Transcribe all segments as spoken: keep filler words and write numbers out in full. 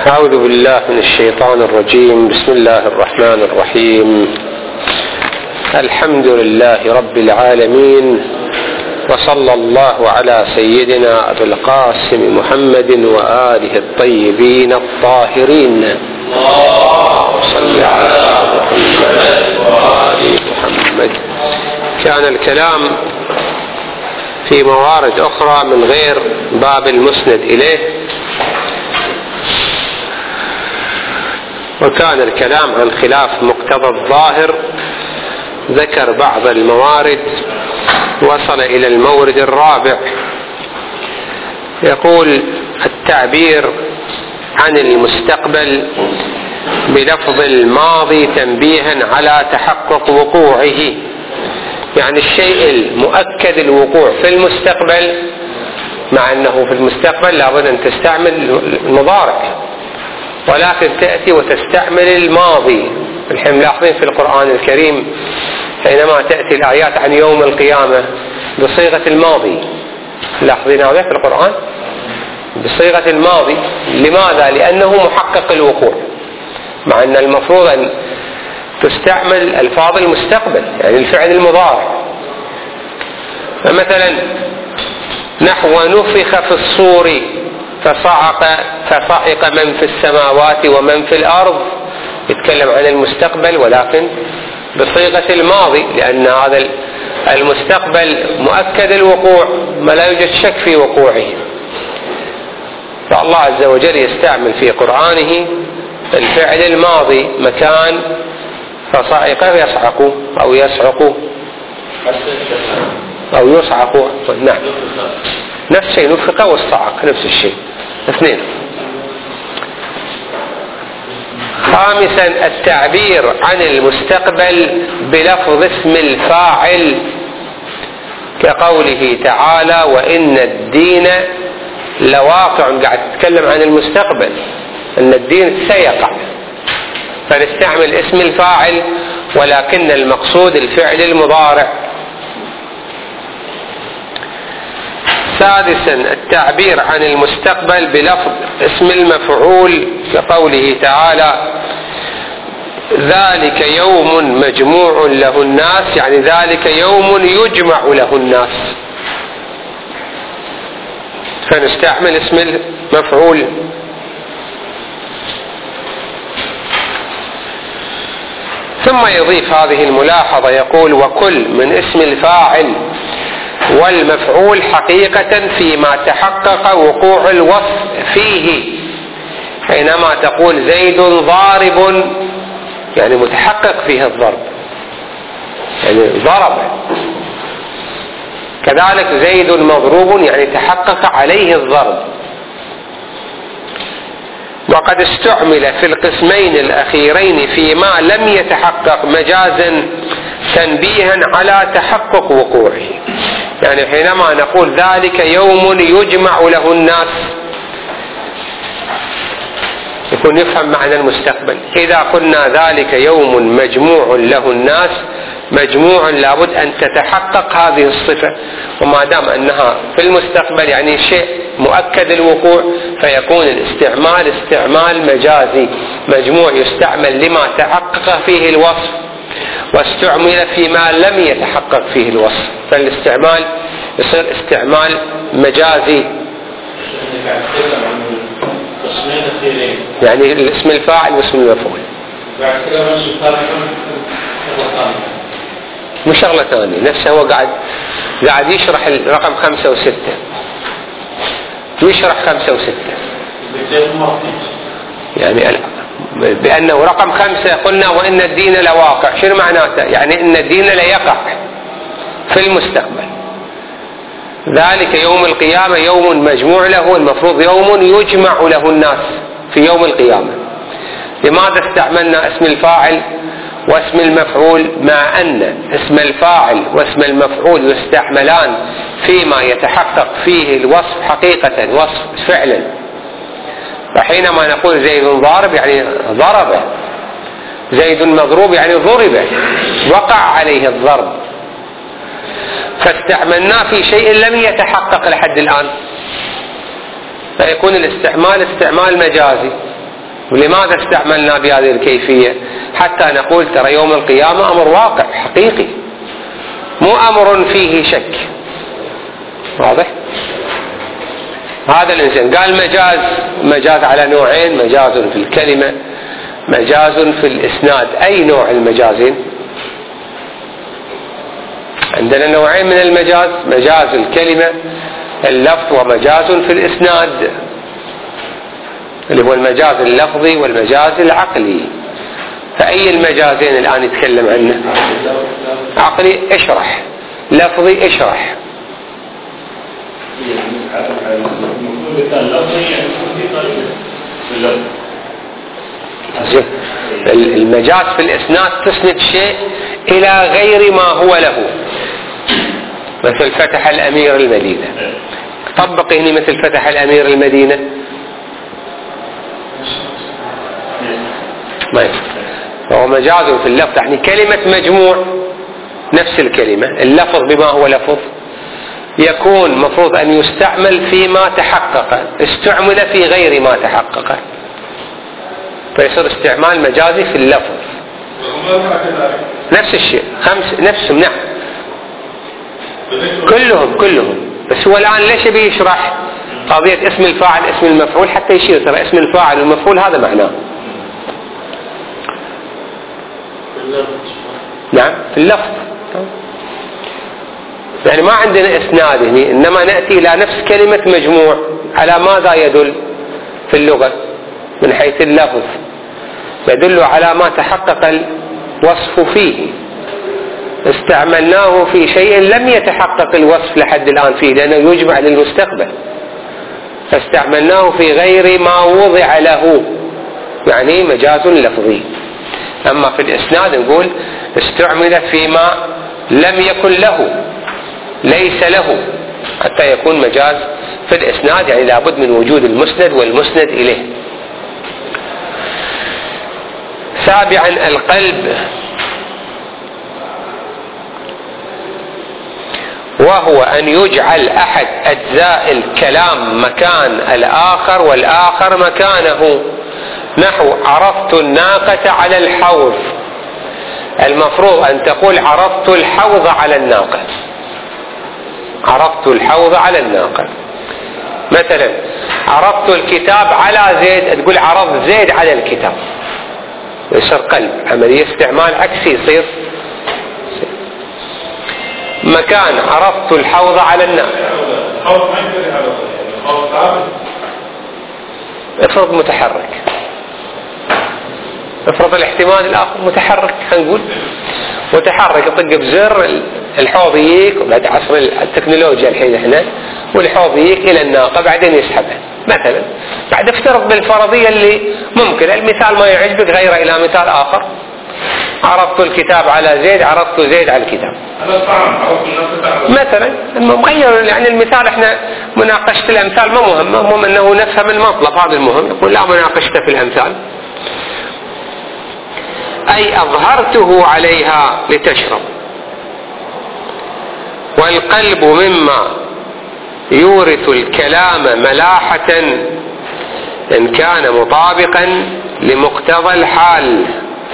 أعوذ بالله من الشيطان الرجيم. بسم الله الرحمن الرحيم. الحمد لله رب العالمين، وصلى الله على سيدنا أبي القاسم محمد وآله الطيبين الطاهرين. اللهم صل على محمد وآل محمد. كان الكلام في موارد أخرى من غير باب المسند إليه، وكان الكلام عن خلاف مقتضى الظاهر. ذكر بعض الموارد، وصل إلى المورد الرابع. يقول: التعبير عن المستقبل بلفظ الماضي تنبيها على تحقق وقوعه، يعني الشيء المؤكد الوقوع في المستقبل، مع أنه في المستقبل لابد أن تستعمل المضارع، ولكن تأتي وتستعمل الماضي. الحين ملاحظين في القرآن الكريم حينما تأتي الآيات عن يوم القيامة بصيغة الماضي، لاحظين هذا في القرآن بصيغة الماضي. لماذا؟ لأنه محقق الوقوع، مع أن المفروض أن تستعمل ألفاظ المستقبل، يعني الفعل المضارع. فمثلا نحو نفخ في الصور فصعق فصعق من في السماوات ومن في الأرض، يتكلم عن المستقبل ولكن بصيغة الماضي، لأن هذا المستقبل مؤكد الوقوع، ما لا يوجد شك في وقوعه. فالله عز وجل يستعمل في قرآنه الفعل الماضي مكان فصعق يصعق أو يصعق أو يصعق. نعم، نفس الشيء، نفخ والصعق نفس الشيء، اثنين. خامسا التعبير عن المستقبل بلفظ اسم الفاعل، كقوله تعالى: وإن الدين لواقع. قاعد تتكلم عن المستقبل، أن الدين سيقع، فنستعمل اسم الفاعل ولكن المقصود الفعل المضارع. سادسا التعبير عن المستقبل بلفظ اسم المفعول، كقوله تعالى: ذلك يوم مجموع له الناس، يعني ذلك يوم يجمع له الناس، فنستعمل اسم المفعول. ثم يضيف هذه الملاحظة، يقول: وكل من اسم الفاعل والمفعول حقيقة فيما تحقق وقوع الوصف فيه. حينما تقول زيد ضارب، يعني متحقق فيه الضرب، يعني ضرب. كذلك زيد مضروب، يعني تحقق عليه الضرب. وقد استعمل في القسمين الأخيرين فيما لم يتحقق مجازا تنبيها على تحقق وقوعه، يعني حينما نقول ذلك يوم يجمع له الناس يكون يفهم معنى المستقبل. إذا قلنا ذلك يوم مجموع له الناس، مجموع لابد أن تتحقق هذه الصفة، وما دام أنها في المستقبل يعني شيء مؤكد الوقوع، فيكون الاستعمال استعمال مجازي. مجموع يستعمل لما تحقق فيه الوصف، واستعمل فيما لم يتحقق فيه الوصف، فالاستعمال يصير استعمال مجازي. يعني الاسم الفاعل واسم المفعول مش شغلة ثانية. نفسه هو قاعد قاعد يشرح الرقم خمسة وستة، يشرح خمسة وستة، يعني بأنه رقم خمسة قلنا وإن الدين لواقع. شنو معناته؟ يعني إن الدين ليقع في المستقبل. ذلك يوم القيامة يوم مجموع له، المفروض يوم يجمع له الناس في يوم القيامة. لماذا استعملنا اسم الفاعل واسم المفعول، مع أن اسم الفاعل واسم المفعول يستعملان فيما يتحقق فيه الوصف حقيقة، وصف فعلا. فحينما نقول زيد ضارب يعني ضرب، زيد مضروب يعني ضرب، وقع عليه الضرب، فاستعملناه في شيء لم يتحقق لحد الآن، فيكون الاستعمال استعمال مجازي. ولماذا استعملنا بهذه الكيفية؟ حتى نقول ترى يوم القيامة أمر واقع حقيقي، مو أمر فيه شك. واضح؟ هذا الإنسان قال مجاز، مجاز على نوعين: مجاز في الكلمة، مجاز في الإسناد. أي نوع المجازين؟ عندنا نوعين من المجاز: مجاز الكلمة اللفظ، ومجاز في الإسناد اللي هو المجاز اللفظي والمجاز العقلي. فأي المجازين الآن يتكلم عنه؟ عقلي اشرح، لفظي اشرح. المجاز في الإسناد تسند شيء إلى غير ما هو له، مثل فتح الأمير المدينة. طبق هنا مثل فتح الأمير المدينة ما يفهم. هو مجاز في اللفظ، يعني كلمة مجموع نفس الكلمة، اللفظ بما هو لفظ يكون مفروض أن يستعمل فيما تحقق، استعمل في غير ما تحقق، فيصير استعمال مجازي في اللفظ. نفس الشيء، خمس نفسهم. نعم كلهم كلهم. بس هو الآن ليش بيشرح قضية اسم الفاعل اسم المفعول حتى يشير ترى اسم الفاعل والمفعول هذا معناه. نعم في اللفظ، يعني ما عندنا اسناد هنا، انما نأتي الى نفس كلمة مجموع. على ماذا يدل في اللغة من حيث اللفظ؟ يدل على ما تحقق الوصف فيه، استعملناه في شيء لم يتحقق الوصف لحد الآن فيه لأنه يجمع للمستقبل، فاستعملناه في غير ما وضع له، يعني مجاز لفظي. أما في الإسناد نقول استعمل فيما لم يكن له، ليس له، حتى يكون مجاز في الإسناد، يعني لابد من وجود المسند والمسند إليه. سابعا القلب، وهو أن يجعل أحد أجزاء الكلام مكان الآخر والآخر مكانه. نحو عرضت الناقة على الحوض، المفروض أن تقول عرضت الحوض على الناقة، عرضت الحوض على الناقة. مثلا عرضت الكتاب على زيد، تقول عرض زيد على الكتاب، يصير قلب، عملية استعمال عكسي يصير مكان عرضت الحوض على الناقة. افرض متحرك، افرض الاحتمال الآخر متحرك، هنقول متحرك يطق بزر الحوض يجيك، وبعد عصر التكنولوجيا الحين احنا، والحوض يجيك الى الناقة بعدين يسحبها مثلا. بعد افترض بالفرضية اللي ممكن، المثال ما يعجبك غيره الى مثال اخر. عرضت الكتاب على زيد، عرضت زيد على الكتاب مثلا. مغير يعني المثال، احنا مناقشة الامثال ما مهمة، المهم انه نفهم المطلب، هذا المهم. يقول لا مناقشته في الامثال، أي أظهرته عليها لتشرب. والقلب مما يورث الكلام ملاحة إن كان مطابقا لمقتضى الحال.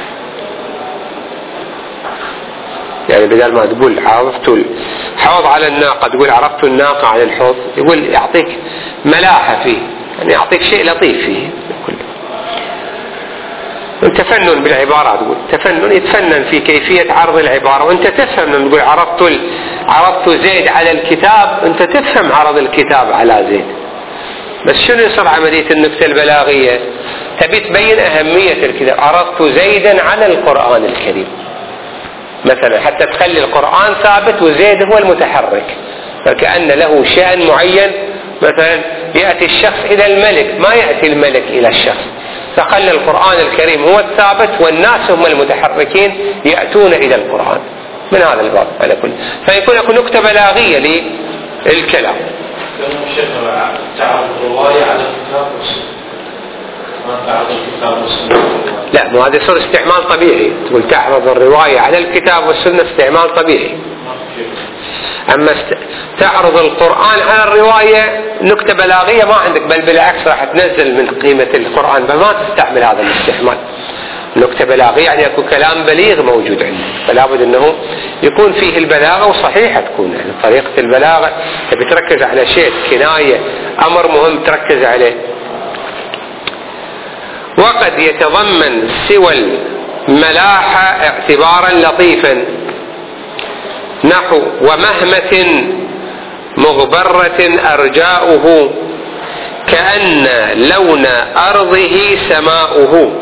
يعني بدل ما تقول عرضت الحوض على الناقة تقول عرضت الناقة على الحوض، يقول يعطيك ملاحة فيه، يعني يعطيك شيء لطيف فيه. تفنن بالعبارة، تقول تفنن، يتفنن في كيفية عرض العبارة، وانت تفهم لما تقول عرضت عرضت زيد على الكتاب، انت تفهم عرض الكتاب على زيد. بس شنو يصير عملية النكتة البلاغية؟ تبي تبين أهمية الكتاب، عرضت زيدا على القرآن الكريم مثلا، حتى تخلي القرآن ثابت وزيد هو المتحرك، فكأن له شأن معين. مثلا يأتي الشخص إلى الملك، ما يأتي الملك إلى الشخص، فخلى القرآن الكريم هو الثابت والناس هم المتحركين يأتون إلى القرآن من هذا الباب على كل. فيكون لك نكتة بلاغية للكلام. تعرض الرواية على الكتاب والسنة، ما تعرض الكتاب والسنة. لا، مو هذا يصير استعمال طبيعي، تقول تعرض الرواية على الكتاب والسنة استعمال طبيعي. أما تعرض القرآن على الرواية نكتة بلاغية ما عندك، بل بالعكس راح تنزل من قيمة القرآن، فما تستعمل هذا الاستعمال. نكتة بلاغية يعني يكون كلام بليغ موجود عندك، فلا بد أنه يكون فيه البلاغة وصحيحة تكون، يعني طريقة البلاغة تبي تركز على شيء كناية أمر مهم تركز عليه. وقد يتضمن سوى الملاحة اعتبارا لطيفا نحو ومهمة مغبرة أرجاؤه كأن لون أرضه سماؤه.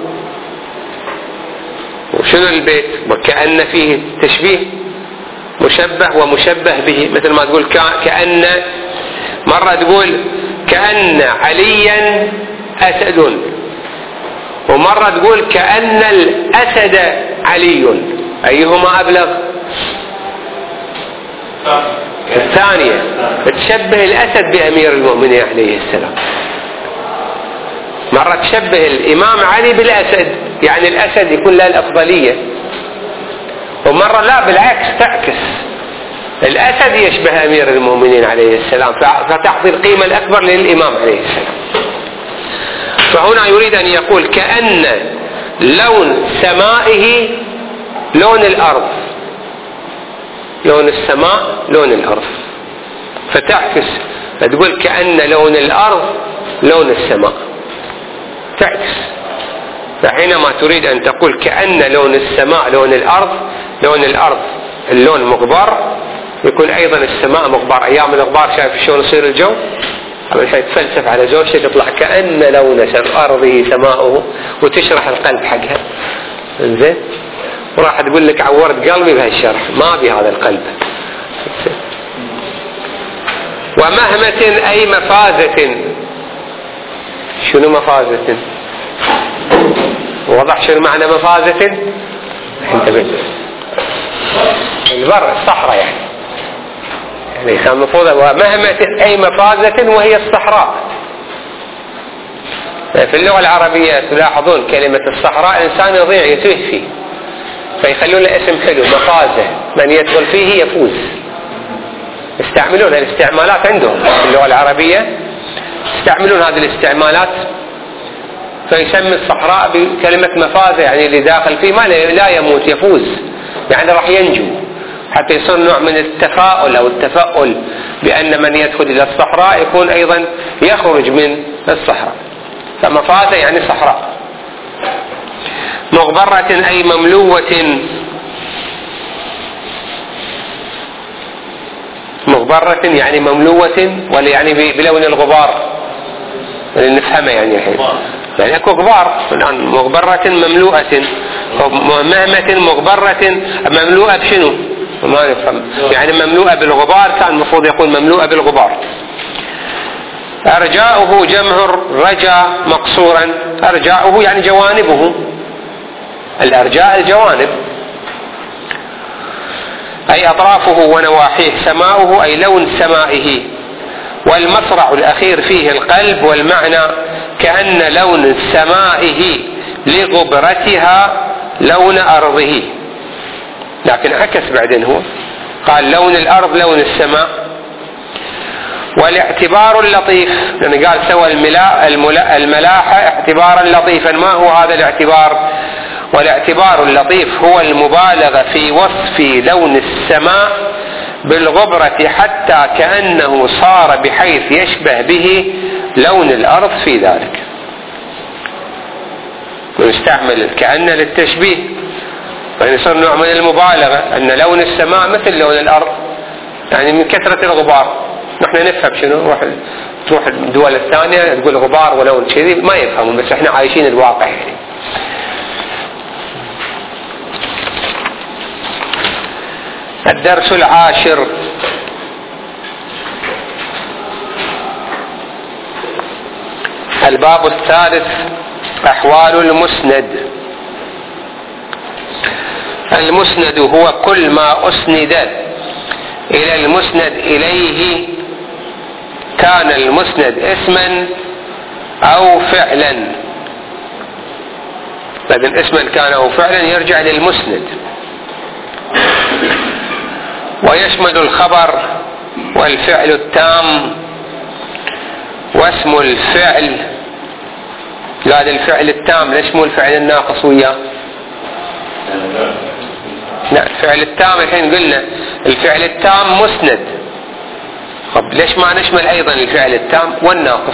وشنو البيت؟ وكأن فيه تشبيه، مشبه ومشبه به، مثل ما تقول كأن، مرة تقول كأن عليا أسد، ومرة تقول كأن الأسد علي، أيهما أبلغ؟ الثانية، تشبه الأسد بأمير المؤمنين عليه السلام. مرة تشبه الإمام علي بالأسد، يعني الأسد يكون له الأفضلية، ومرة لا بالعكس تعكس، الأسد يشبه أمير المؤمنين عليه السلام، فتعطي القيمة الأكبر للإمام عليه السلام. فهنا يريد أن يقول كأن لون سمائه لون الأرض، لون السماء لون الأرض، فتعكس تقول كأن لون الأرض لون السماء، تعكس. فحينما تريد أن تقول كأن لون السماء لون الأرض، لون الأرض اللون مغبر، يكون أيضا السماء مغبر. أيام الغبار شايف شلون يصير الجو؟ أول شيء تفلسف على زوجته تطلع كأن لون أرضه سماؤه، وتشرح القلب حقها، إنزين، وراح تقول لك عورت قلبي بهالشرح، ما بي هذا القلب. ومهمة أي مفازة. شنو مفازة؟ وضح شنو معنى مفازة؟ انتبه، البر الصحراء يعني، يعني كان المفروض ومهمة أي مفازة وهي الصحراء. في اللغة العربية تلاحظون كلمة الصحراء إنسان يضيع يتوه فيه، فيخلون له اسم حلو، مفازة، من يدخل فيه يفوز. يستعملون الاستعمالات عندهم في اللغة العربية، يستعملون هذه الاستعمالات، فيسمي الصحراء بكلمة مفازة، يعني اللي داخل فيه ما لا يموت يفوز، يعني راح ينجو، حتى يصير نوع من التفاؤل أو التفاؤل بأن من يدخل إلى الصحراء يكون أيضا يخرج من الصحراء. فمفازة يعني صحراء. مغبرة أي مملوة، مغبرة يعني مملوة، ولا يعني بلون الغبار نفهمه يعني الحين، يعني اكو غبار الآن، مغبرة مملوءة، مهمة مغبرة مملوءة بشنو؟ ما نفهم، يعني مملوءة بالغبار، كان المفروض يقول مملوءة بالغبار. أرجاؤه جمع رجا مقصورا، أرجاؤه يعني جوانبه، الأرجاء الجوانب أي أطرافه ونواحيه. سماؤه أي لون سمائه، والمصرع الأخير فيه القلب، والمعنى كأن لون سمائه لغبرتها لون أرضه، لكن عكس بعدين، هو قال لون الأرض لون السماء. والاعتبار اللطيف، لأنه قال سوى الملاحة اعتبارا لطيفا. ما هو هذا الاعتبار؟ والاعتبار اللطيف هو المبالغة في وصف لون السماء بالغبرة حتى كأنه صار بحيث يشبه به لون الأرض في ذلك. ونستعمل كأن للتشبيه، فيصير نوع من المبالغة أن لون السماء مثل لون الأرض، يعني من كثرة الغبار. نحن نفهم شنو، نروح تروح الدول الثانية تقول غبار ولون كذي ما يفهمون، بس احنا عايشين الواقع يعني. الدرس العاشر: الباب الثالث: أحوال المسند. المسند هو كل ما أسند إلى المسند إليه، كان المسند اسما أو فعلا. لكن اسما كان أو فعلا يرجع للمسند. ويشمل الخبر والفعل التام واسم الفعل. هذا الفعل التام ليش مو الفعل الناقص وياه؟ لا الفعل التام الحين قلنا الفعل التام مسند. طب ليش ما نشمل ايضا الفعل التام والناقص؟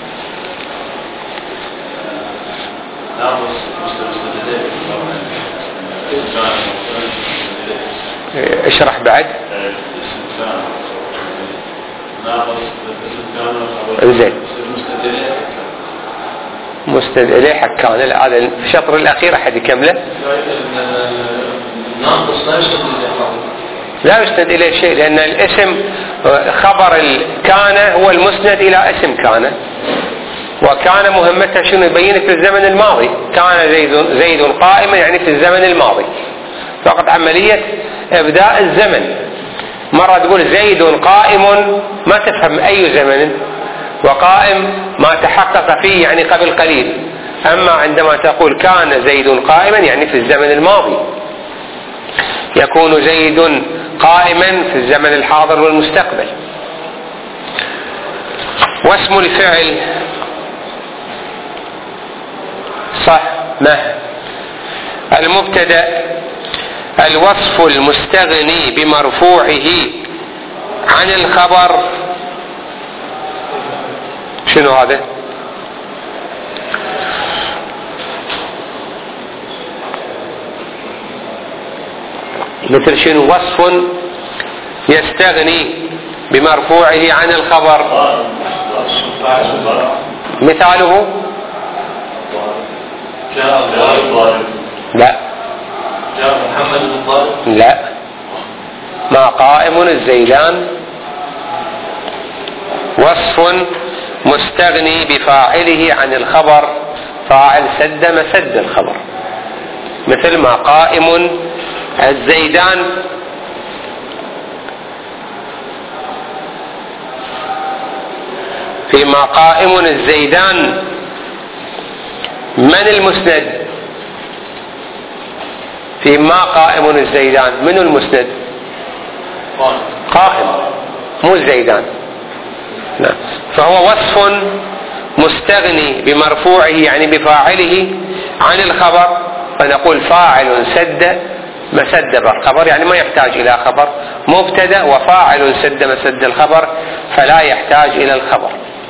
اشرح بعد. انزين مستند اليه حكان. هذا الشطر الاخير احد يكمله. لا يستند اليه شيء لان الاسم خبر كان هو المسند الى اسم كان، وكان مهمتها شنو؟ يبينك في الزمن الماضي. كان زيد زيد قائما يعني في الزمن الماضي، فقط عملية ابداء الزمن. مرة تقول زيد قائم ما تفهم اي زمن، وقائم ما تحقق فيه يعني قبل قليل. اما عندما تقول كان زيد قائما يعني في الزمن الماضي، يكون زيد قائما في الزمن الحاضر والمستقبل. واسم الفعل صح ما المبتدأ الوصف المستغني بمرفوعه عن الخبر. شنو هذا؟ مثل شنو؟ وصف يستغني بمرفوعه عن الخبر. مثاله لا محمد الضارب لا ما قائم الزيدان. وصف مستغني بفاعله عن الخبر، فاعل سد مسد الخبر، مثل ما قائم الزيدان. فيما قائم الزيدان من المسند؟ فيما قائم الزيدان من المسند؟ قائم مو الزيدان. نعم. فهو وصف مستغني بمرفوعه يعني بفاعله عن الخبر، فنقول فاعل سد مسد بالخبر يعني ما يحتاج إلى خبر. مبتدأ وفاعل سد مسد الخبر فلا يحتاج إلى الخبر،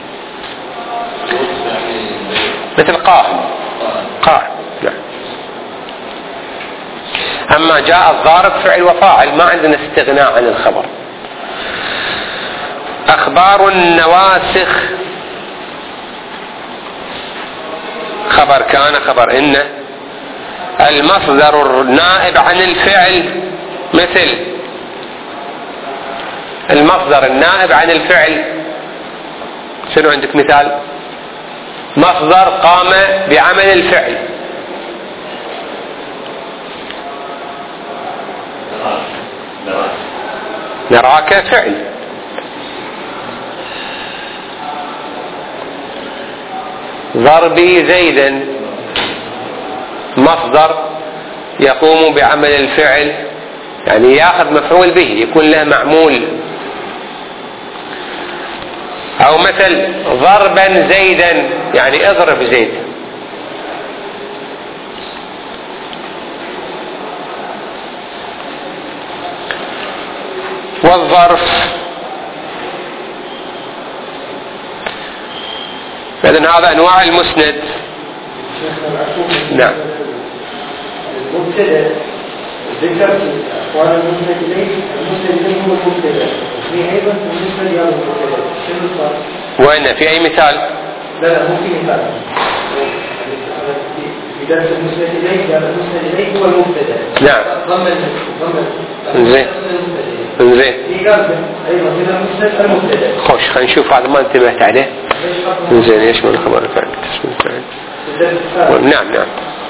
مثل قائم قائم. نعم. أما جاء الضارب فعل وفاعل ما عندنا استغناء عن الخبر. أخبار النواسخ خبر كان خبر إن. المصدر النائب عن الفعل مثل المصدر النائب عن الفعل. شنو عندك مثال؟ مصدر قام بعمل الفعل. نراك فعل. ضربي زيدا مصدر يقوم بعمل الفعل يعني ياخذ مفعول به يكون له معمول. او مثل ضربا زيدا يعني اضرب زيد. والظرف إذن هذا انواع المسند. نعم. المبتدأ ذكر أقوال المسند إليه. المسند إليه هو المبتدأ، وفي أيضا المسند يا المبتدأ. شنو الفرق؟ وين في أي مثال؟ لا لا مو في مثال. في درس المسند إليه قال المسند إليه هو المبتدأ. نعم. ضمن ضمن. إنزين. إنزين. في قال أيضا هنا المسند المبتدأ. خوش خلينا نشوف هذا ما انتبهت عليه. إنزين يشمل الخبر الفعل تسمى الفعل. نعم نعم.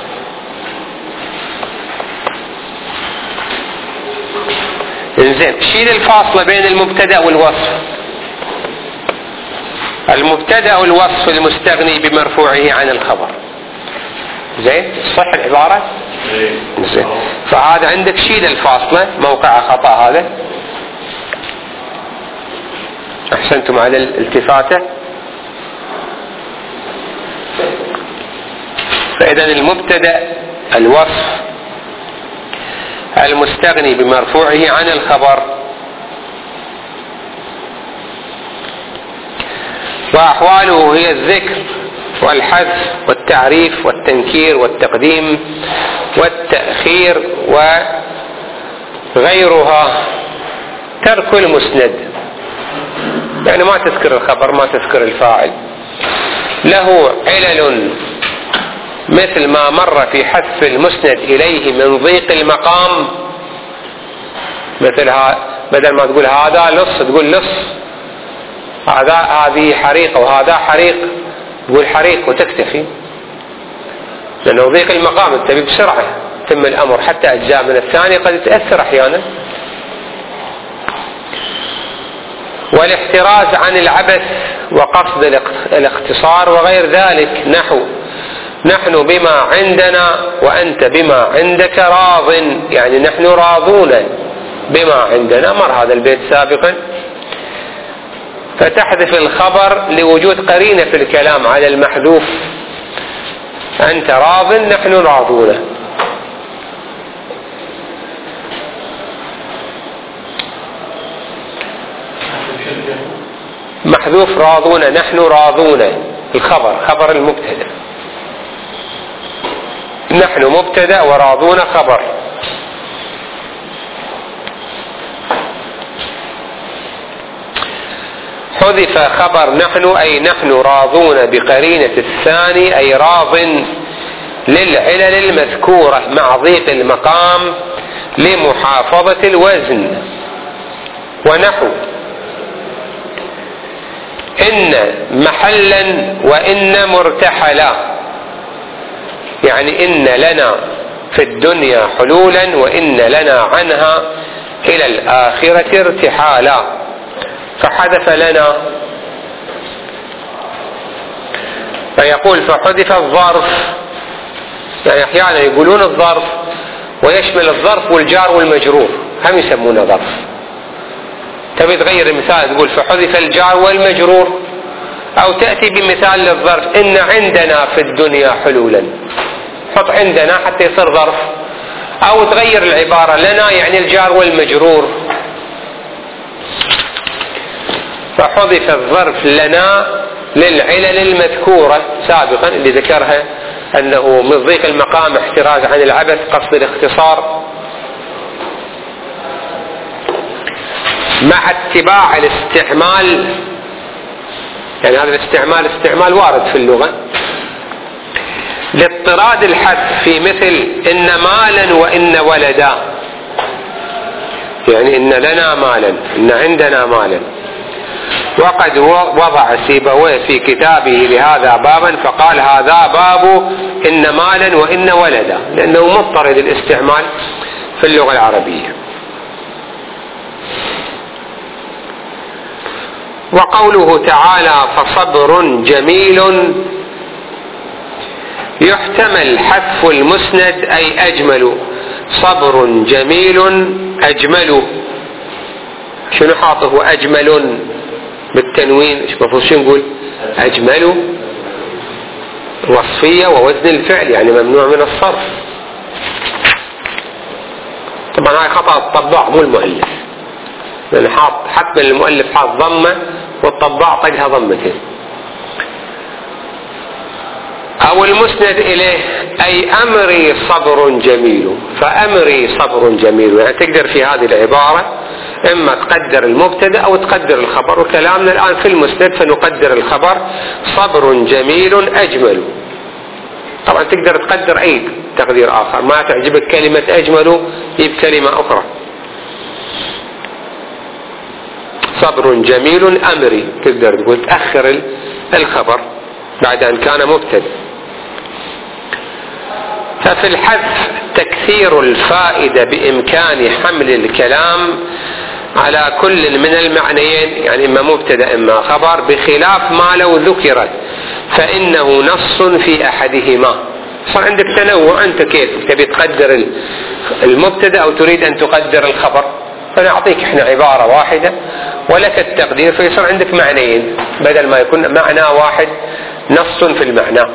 إنزين شيل الفاصلة بين المبتدأ والوصف. المبتدأ والوصف المستغني بمرفوعه عن الخبر. زين صح العبارة؟ زين. فهذا عندك شيل الفاصلة موقع خطأ هذا أحسنتم على الالتفاتة. فإذا المبتدأ الوصف المستغني بمرفوعه عن الخبر، وأحواله هي الذكر والحذف والتعريف والتنكير والتقديم والتأخير وغيرها. ترك المسند يعني ما تذكر الخبر، ما تذكر الفاعل. له علل مثل ما مر في حذف المسند إليه من ضيق المقام، مثل بدل ما تقول هذا لص تقول لص، هذا هذه حريقة وهذا حريق تقول حريق وتكتفي، لأنه ضيق المقام تبي بسرعة تم الأمر، حتى أجزاء من الثاني قد تأثر أحيانا. والاحتراز عن العبث وقصد الاختصار وغير ذلك، نحو نحن بما عندنا وأنت بما عندك راض، يعني نحن راضون بما عندنا، مر هذا البيت سابقا. فتحذف الخبر لوجود قرينة في الكلام على المحذوف، أنت راض نحن راضون. محذوف راضون نحن راضون، الخبر خبر المبتدأ، نحن مبتدأ وراضون خبر. حذف خبر نحن أي نحن راضون بقرينة الثاني، أي راض للعلل المذكورة مع ضيق المقام لمحافظة الوزن. ونحو إن محلا وإن مرتحلا، يعني إن لنا في الدنيا حلولا وإن لنا عنها إلى الآخرة ارتحالا، فحذف لنا. فيقول فحذف الظرف، يعني أحيانا يقولون الظرف ويشمل الظرف والجار والمجرور، هم يسمونه ظرف. تبي تغير المثال تقول فحذف الجار والمجرور، أو تأتي بمثال للظرف إن عندنا في الدنيا حلولا، حط عندنا حتى يصير ظرف، أو تغير العبارة لنا يعني الجار والمجرور. فحذف الظرف لنا للعلل المذكورة سابقا اللي ذكرها، أنه من ضيق المقام، احتراز عن العبث، قصد الاختصار، مع اتباع الاستعمال، يعني هذا الاستعمال استعمال وارد في اللغة، لاضطراد الحذف في مثل إن مالا وإن ولدا، يعني إن لنا مالا إن عندنا مالا. وقد وضع سيبويه في كتابه لهذا بابا فقال هذا باب إن مالا وإن ولدا، لأنه مضطرد الاستعمال في اللغة العربية. وقوله تعالى فصبر جميل، يحتمل حذف المسند أي أجمل، صبر جميل أجمل. شنو حاطه أجمل بالتنوين؟ ايش المفروض شو نقول؟ أجمل وصفية ووزن الفعل، يعني ممنوع من الصرف. طبعا هاي خطأ الطباع مو المؤلف، لأن حاط حتى المؤلف حاط ضمة والطباع طقها ضمتين. أو المسند إليه أي أمري صبر جميل، فأمري صبر جميل، يعني تقدر في هذه العبارة إما تقدر المبتدأ أو تقدر الخبر، وكلامنا الآن في المسند فنقدر الخبر صبر جميل أجمل. طبعا تقدر تقدر أي تقدير آخر، ما تعجبك كلمة أجمل يجيب كلمة أخرى. صبر جميل أمري، تقدر تقول تأخر الخبر بعد أن كان مبتدأ. ففي الحذف تكثير الفائدة بإمكان حمل الكلام على كل من المعنيين، يعني إما مبتدأ إما خبر، بخلاف ما لو ذكرت فإنه نص في أحدهما. صار عندك تنوع، أنت كيف تبي تقدر المبتدأ أو تريد أن تقدر الخبر، فنعطيك احنا عبارة واحدة ولك التقدير، فيصير عندك معنيين بدل ما يكون معنى واحد نص في المعنى.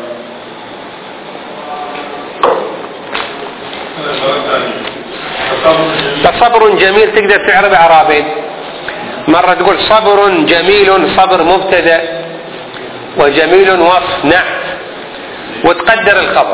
فصبر جميل تقدر تعرب اعرابين، مرة تقول صبر جميل صبر مبتدأ وجميل وصف نعت، وتقدر الخبر.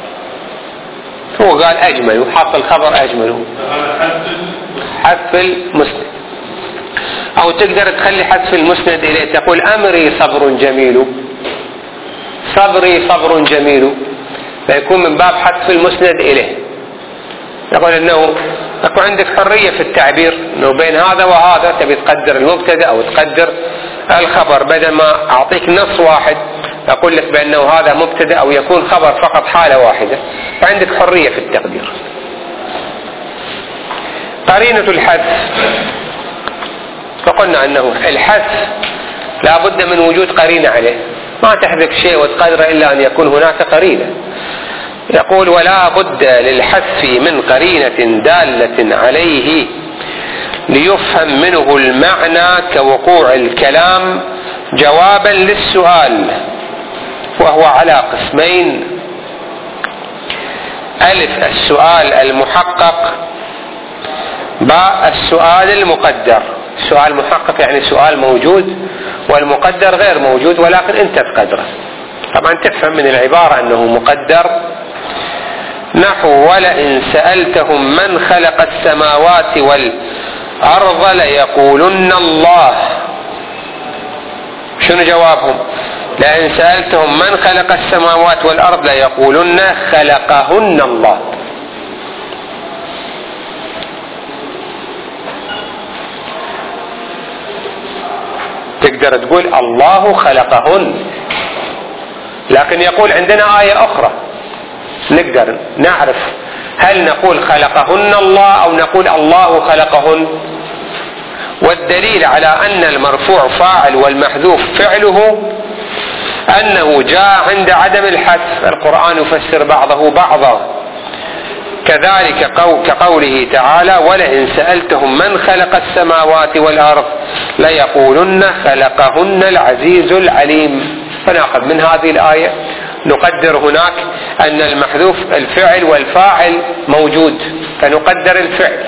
هو قال أجمل وحط الخبر أجمل حذف المسند، أو تقدر تخلي حذف المسند إليه تقول أمري صبر جميل صبري صبر جميل، فيكون من باب حذف المسند إليه. يقول أنه يكون عندك حرية في التعبير أنه بين هذا وهذا تبي تقدر المبتدأ أو تقدر الخبر، بدل ما أعطيك نص واحد أقول لك بأنه هذا مبتدأ أو يكون خبر فقط حالة واحدة، فعندك حرية في التقدير. قرينة الحذف، فقلنا أنه الحذف لا بد من وجود قرينة عليه، ما تحذف شيء وتقدر إلا أن يكون هناك قرينة. يقول ولا بد للحذف من قرينة دالة عليه ليفهم منه المعنى كوقوع الكلام جوابا للسؤال، وهو على قسمين: ألف السؤال المحقق، باء السؤال المقدر. سؤال محقق يعني سؤال موجود، والمقدر غير موجود ولكن انت تقدره. طبعا تفهم من العبارة انه مقدر، نحو ولئن سألتهم من خلق السماوات والأرض ليقولن الله. شنو جوابهم؟ لئن سألتهم من خلق السماوات والأرض ليقولن خلقهن الله. تقدر تقول الله خلقهن، لكن يقول عندنا آية أخرى نقدر نعرف هل نقول خلقهن الله أو نقول الله خلقهن. والدليل على أن المرفوع فاعل والمحذوف فعله أنه جاء عند عدم الحذف، القرآن يفسر بعضه بعضا، كذلك كقوله تعالى ولئن سألتهم من خلق السماوات والأرض ليقولن خلقهن العزيز العليم. فنأخذ من هذه الآية نقدر هناك أن المحذوف الفعل والفاعل موجود، فنقدر الفعل.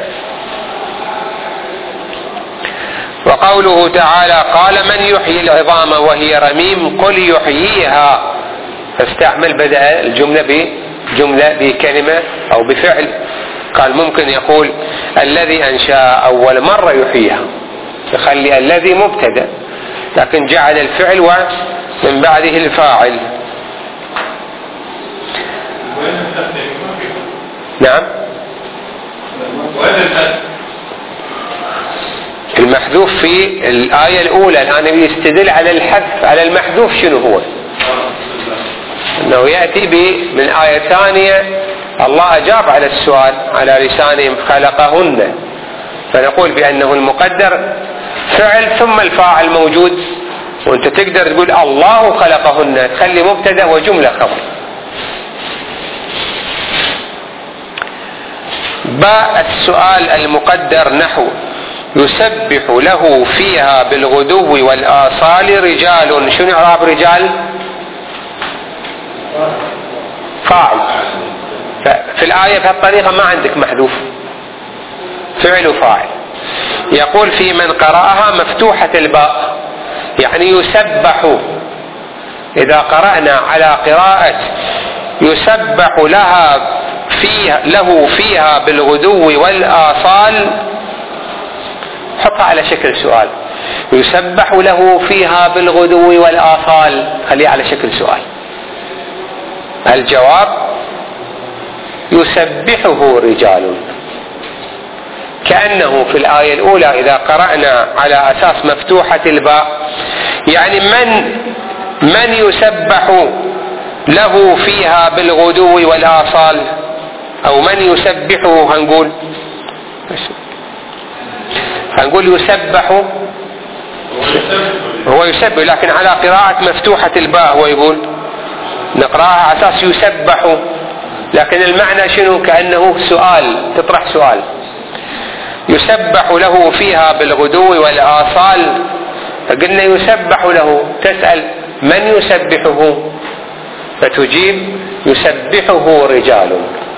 وقوله تعالى قال من يحيي العظام وهي رميم قل يحييها، فاستعمل بدأ الجملة بجملة بكلمة أو بفعل. قال ممكن يقول الذي أنشأ أول مرة يحييها، يخلي الذي مبتدأ، لكن جعل الفعل ومن بعده الفاعل. نعم المحذوف في الآية الأولى الآن يستدل على الحذف على المحذوف. شنو هو؟ أنه يأتي من آية ثانية الله أجاب على السؤال على لسانهم خلقهن، فنقول بأنه المقدر فعل ثم الفاعل موجود، وانت تقدر تقول الله خلقهن تخلي مبتدأ وجملة خبر. باء السؤال المقدر نحو يسبح له فيها بالغدو والآصال رجال. شنو إعراب رجال؟ فاعل. في الآية بهالطريقة ما عندك محذوف، فعل وفاعل. يقول في من قرأها مفتوحة الباء يعني يسبح. إذا قرأنا على قراءة يسبح لها فيها له فيها بالغدو والآصال، حطها على شكل سؤال. يسبح له فيها بالغدو والآصال خليها على شكل سؤال. الجواب يسبحه رجال، كأنه في الآية الأولى إذا قرأنا على أساس مفتوحة الباء يعني من من يسبح له فيها بالغدو والآصال، أو من يسبحه. هنقول هنقول يسبح، هو يسبح لكن على قراءة مفتوحة الباء. هو يقول نقرأها على أساس يسبح، لكن المعنى شنو؟ كأنه سؤال، تطرح سؤال. يسبح له فيها بالغدو والآصال. فقلنا يسبح له، تسأل من يسبحه؟ فتجيب يسبحه رجال.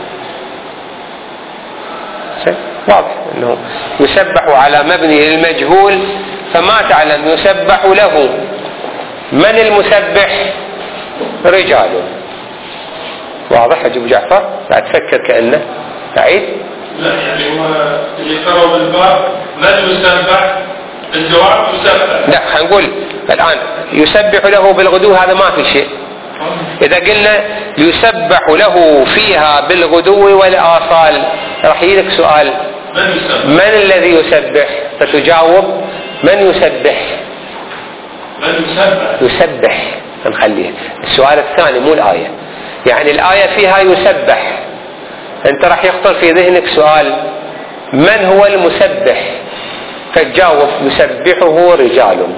واضح أنه يسبح على مبني للمجهول، فما تعلم يسبح له. من المسبح؟ رجال. واضح أجيب جعفر؟ لا تفكر كأنه أعيد. لا يعني هو اللي ترى بالباب من يسبح، الجواب يسبح. لا خلينا نقول الآن يسبح له بالغدو، هذا ما في شيء. إذا قلنا يسبح له فيها بالغدو والآصال، راح يجيك سؤال من يسبح؟ من الذي يسبح؟ فتجاوب من يسبح؟ من يسبح؟ يسبح. نخليه السؤال الثاني مو الآية. يعني الآية فيها يسبح، أنت راح يخطر في ذهنك سؤال من هو المسبح؟ فتجاوب يسبحه رجال.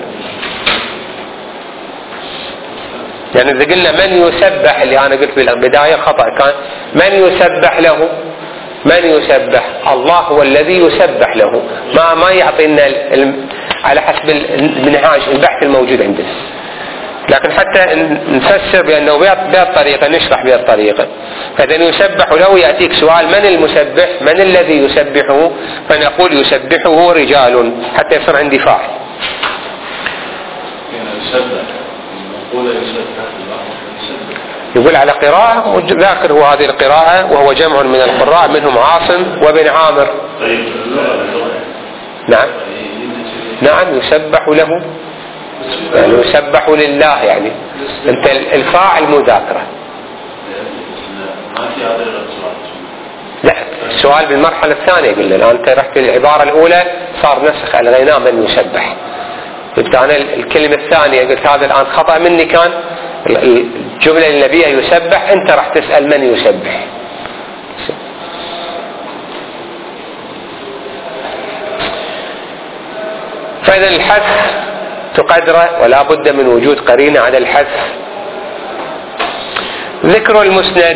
يعني إذا قلنا من يسبح، اللي أنا قلت بالبداية خطأ كان من يسبح له، من يسبح؟ الله هو الذي يسبح له. ما ما يعطينا على حسب المنهاج البحث الموجود عندنا، لكن حتى نفسر بأنه بهذه الطريقة، نشرح بهذه الطريقة. فإذا يسبح له يأتيك سؤال من المسبح؟ من الذي يسبحه؟ فنقول يسبحه رجال حتى يصير عندي فاعل. يقول على قراءة وذاكر هو هذه القراءة، وهو جمع من القراء منهم عاصم وابن عامر. نعم نعم يسبح له، يعني يسبح لله، يعني انت الفاعل مذاكرة. لا السؤال بالمرحلة الثانية قلنا الآن انت رحت العبارة الأولى صار نسخ، ألغيناه من يسبح. قلت أنا الكلمة الثانية قلت هذا الآن خطأ مني، كان الجملة النبية يسبح، انت راح تسأل من يسبح. فإذا الحذف تقدره ولا بد من وجود قرينة على الحذف. ذكر المسند،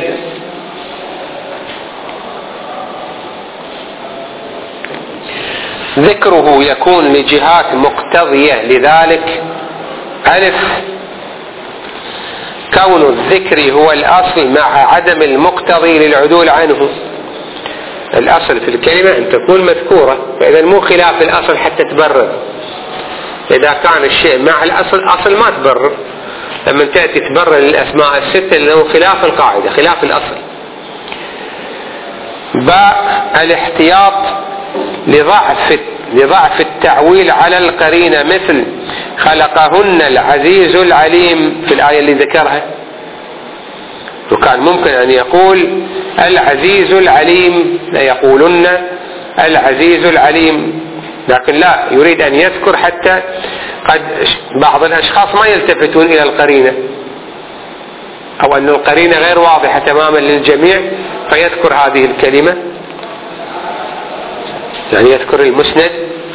ذكره يكون لجهات مقتضية لذلك. ألف كون الذكر هو الأصل مع عدم المقتضي للعدول عنه. الأصل في الكلمة أن تكون مذكورة، فإذا مو خلاف الأصل حتى تبرر. إذا كان الشيء مع الأصل أصل ما تبرر، لما تأتي تبرر الأسماء الستة لأنه خلاف القاعدة، خلاف الأصل. باء الاحتياط لضعف لضعف التعويل على القرينة، مثل خلقهن العزيز العليم في الآية اللي ذكرها، وكان ممكن أن يقول العزيز العليم، لا يقولن العزيز العليم، لكن لا يريد أن يذكر حتى قد بعض الأشخاص ما يلتفتون إلى القرينة، أو أن القرينة غير واضحة تماما للجميع فيذكر هذه الكلمة، يعني يذكر المسند.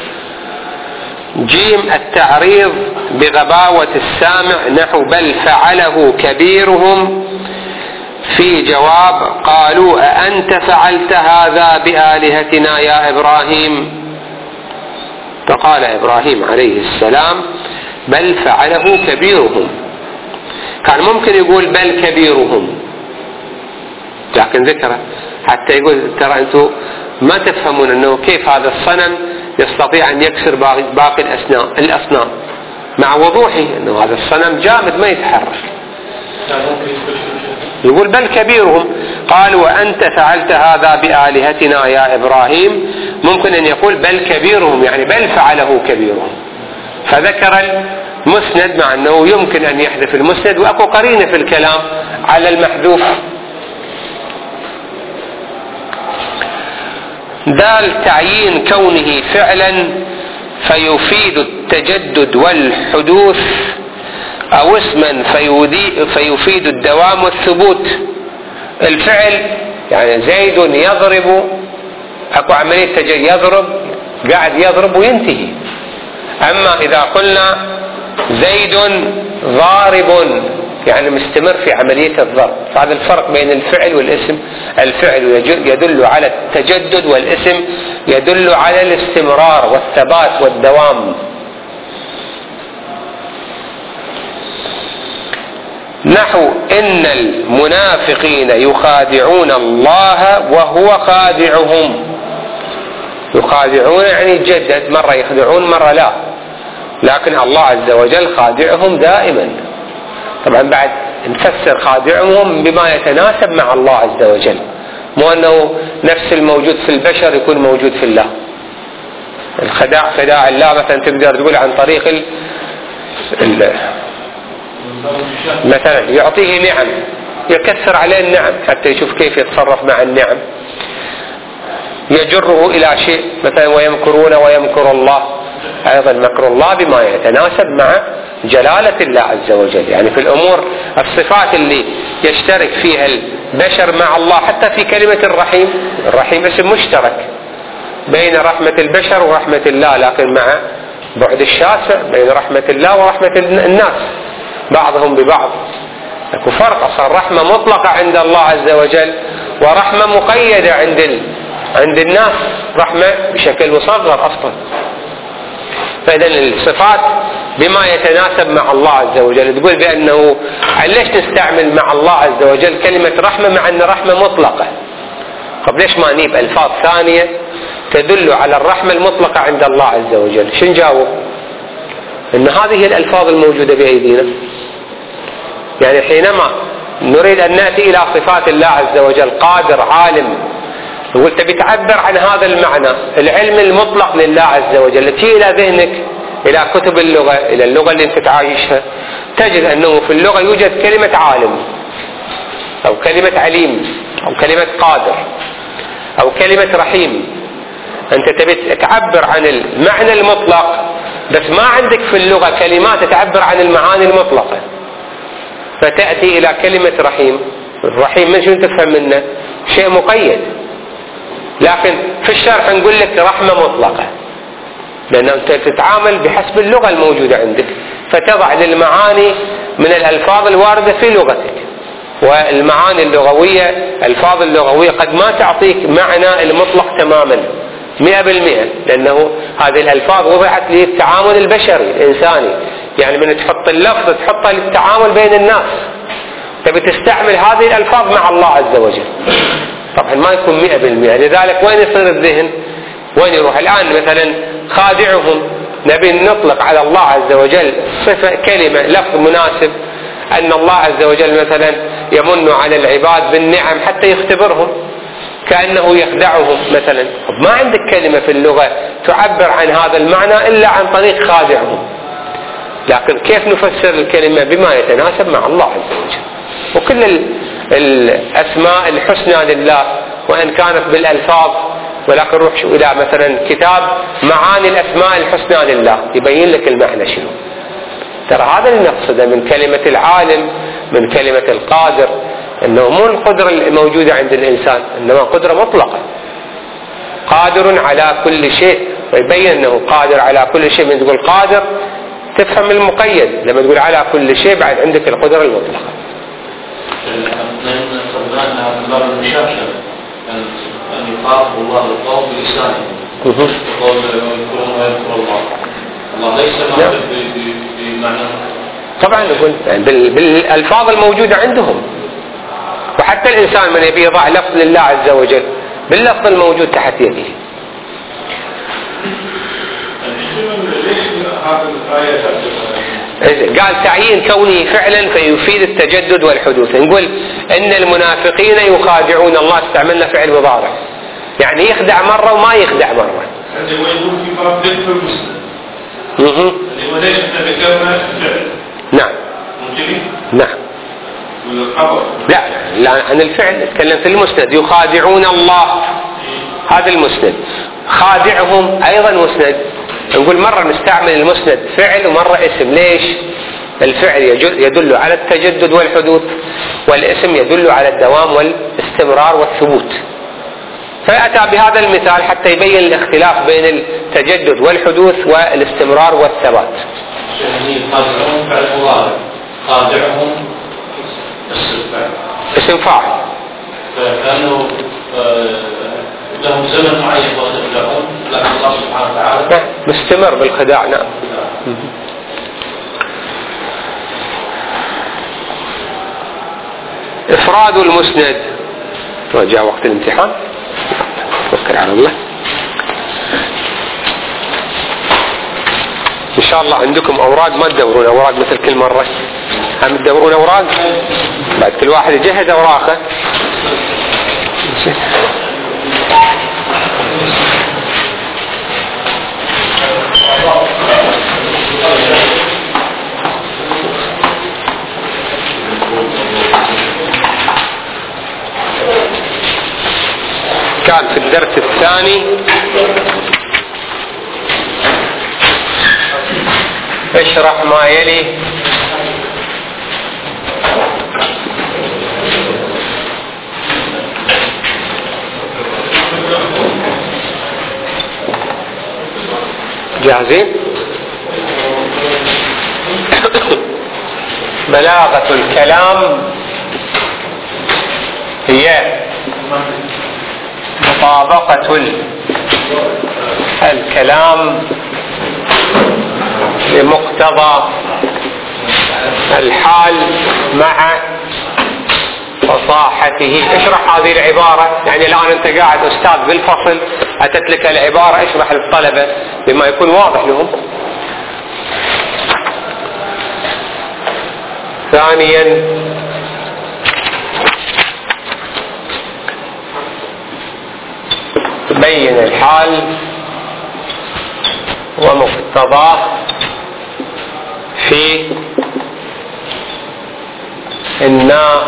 جيم التعريض بغباوة السامع، نحو بل فعله كبيرهم في جواب قالوا أأنت فعلت هذا بآلهتنا يا إبراهيم؟ فقال إبراهيم عليه السلام بل فعله كبيرهم. كان ممكن يقول بل كبيرهم، لكن ذكره حتى يقول ترى أنتم ما تفهمون أنه كيف هذا الصنم يستطيع أن يكسر باقي الأصنام، مع وضوحه أنه هذا الصنم جامد ما يتحرك. يقول بل كبيرهم. قال وأنت فعلت هذا بآلهتنا يا إبراهيم، ممكن أن يقول بل كبيرهم، يعني بل فعله كبيرهم، فذكر المسند مع أنه يمكن أن يحذف المسند، وأكو قرينة في الكلام على المحذوف. دال تعيين كونه فعلا فيفيد التجدد والحدوث، أو اسما فيفيد الدوام والثبوت. الفعل يعني زيد يضرب، أكو عملية تجدد، يضرب قاعد يضرب وينتهي. أما إذا قلنا زيد ضارب يعني مستمر في عملية الضرب. فهذا الفرق بين الفعل والاسم. الفعل يدل على التجدد، والاسم يدل على الاستمرار والثبات والدوام. نحو إن المنافقين يخادعون الله وهو خادعهم. يخادعون يعني يتجدد، مرة يخدعون مرة لا، لكن الله عز وجل خادعهم دائما. طبعا بعد نفسر خادعهم بما يتناسب مع الله عز وجل، مو أنه نفس الموجود في البشر يكون موجود في الله. الخداع خداع الله مثلا تقدر تقول عن طريق ال ال مثلا يعطيه نعم، يكثر عليه النعم حتى يشوف كيف يتصرف مع النعم. يجره إلى شيء مثلا ويمكرون ويمكر الله، أيضا مكر الله بما يتناسب مع جلالة الله عز وجل. يعني في الأمور الصفات اللي يشترك فيها البشر مع الله، حتى في كلمة الرحيم. الرحيم اسم مشترك بين رحمة البشر ورحمة الله، لكن مع بعد الشاسع بين رحمة الله ورحمة الناس بعضهم ببعض. اكو فرق اصلا، رحمة مطلقة عند الله عز وجل ورحمة مقيدة عند ال... عند الناس، رحمة بشكل مصغر اصلا. فاذا الصفات بما يتناسب مع الله عز وجل. تقول بانه ليش نستعمل مع الله عز وجل كلمة رحمة مع ان رحمة مطلقة؟ طب ليش ما نجيب الفاظ ثانية تدل على الرحمة المطلقة عند الله عز وجل؟ شو نجاوب؟ ان هذه هي الالفاظ الموجودة بايدينا. يعني حينما نريد ان ناتي الى صفات الله عز وجل، قادر، عالم، يقول تبي تعبر عن هذا المعنى العلم المطلق لله عز وجل، تجي الى ذهنك الى كتب اللغة، الى اللغة اللي انت تعايشها، تجد انه في اللغة يوجد كلمة عالم او كلمة عليم او كلمة قادر او كلمة رحيم. انت تبي تعبر عن المعنى المطلق، بس ما عندك في اللغة كلمات تعبر عن المعاني المطلقة، فتأتي إلى كلمة رحيم. الرحيم من شو تفهم منه؟ شيء مقيد. لكن في الشرح نقول لك رحمة مطلقة، لأن أنت تتعامل بحسب اللغة الموجودة عندك، فتضع للمعاني من الألفاظ الواردة في لغتك. والمعاني اللغوية، الألفاظ اللغوية قد ما تعطيك معنى المطلق تماما مئة بالمئة، لأنه هذه الألفاظ وضعت للتعامل البشري الإنساني. يعني من تحط اللفظ تحطها للتعامل بين الناس، تبي تستعمل هذه الألفاظ مع الله عز وجل، طبعا ما يكون مئة بالمئة. لذلك وين يصير الذهن؟ وين يروح؟ الآن مثلا خادعهم، نبي نطلق على الله عز وجل صفة، كلمة، لفظ مناسب، أن الله عز وجل مثلا يمن على العباد بالنعم حتى يختبرهم، كأنه يخدعهم مثلا. ما عندك كلمة في اللغة تعبر عن هذا المعنى إلا عن طريق خادعهم. لكن كيف نفسر الكلمة؟ بما يتناسب مع الله عز وجل. وكل الأسماء الحسنى لله وإن كانت بالألفاظ، ولكن روح شو إلى مثلا كتاب معاني الأسماء الحسنى لله يبين لك المعنى شنو. ترى هذا اللي نقصده من كلمة العالم، من كلمة القادر، انه مو القدرة الموجودة عند الانسان، انما قدرة مطلقة، قادر على كل شيء. ويبين انه قادر على كل شيء. من تقول قادر تفهم المقيد، لما تقول على كل شيء بعد عندك القدرة المطلقة. أن يخاطب الله القوم بلسانه، القوم يذكرون ويذكر الله، الله ليس معبد بمعنى. طبعا نقول بالألفاظ الموجودة عندهم، وحتى الإنسان من يبي يضع لفظ لله عز وجل باللفظ الموجود تحت يده. قال تعيين كونه فعلا فيفيد التجدد والحدوث. نقول ان المنافقين يخادعون الله، استعملنا فعل مضارع، يعني يخدع مرة وما يخدع مرة. نعم نعم لا لا عن الفعل نتكلم في المسند. يخادعون الله هذا المسند، خادعهم ايضا مسند. نقول مرة نستعمل المسند فعل ومرة اسم. ليش؟ الفعل يدل على التجدد والحدوث، والاسم يدل على الدوام والاستمرار والثبوت. فأتى بهذا المثال حتى يبين الاختلاف بين التجدد والحدوث والاستمرار والثبات. خادعهم فعل مضارع، خادعهم اسم فاعل. اسم فاعل. فكانوا لهم زمن معين وقت يخدعون، لكن الله سبحانه وتعالى نعم مستمر بالخداع. نعم. إفراد المسند. وجاء وقت الامتحان، توكل على الله. إن شاء الله عندكم أوراق، ما تدورون أوراق مثل كل مرة، هم تدورون أوراق بعد كل واحد يجهز أوراقه. كان في الدرس الثاني اشرح ما يلي جاهزين؟ بلاغة الكلام هي مطابقة الكلام لمقتضى الحال مع فصاحته. اشرح هذه العبارة، يعني الآن أنت قاعد أستاذ بالفصل، أتت لك العبارة، اشرح للطلبة بما يكون واضح لهم. ثانيا بين الحال ومقتضاه في إنا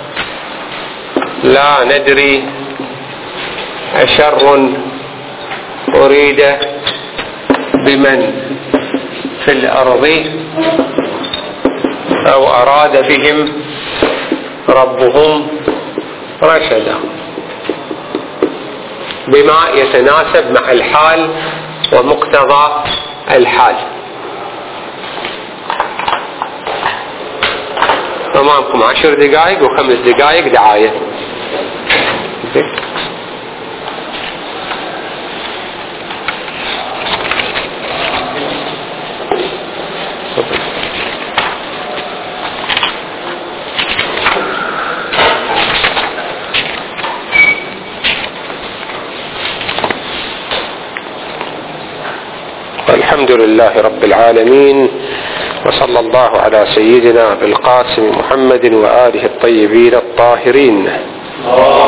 لا ندري أشر أريد بمن في الأرض أو أراد بهم ربهم رشدا، بما يتناسب مع الحال ومقتضى الحال. أمامكم عشر دقائق وخمس دقائق دعاية. الحمد لله رب العالمين، وصلى الله على سيدنا القاسم محمد وآله الطيبين الطاهرين.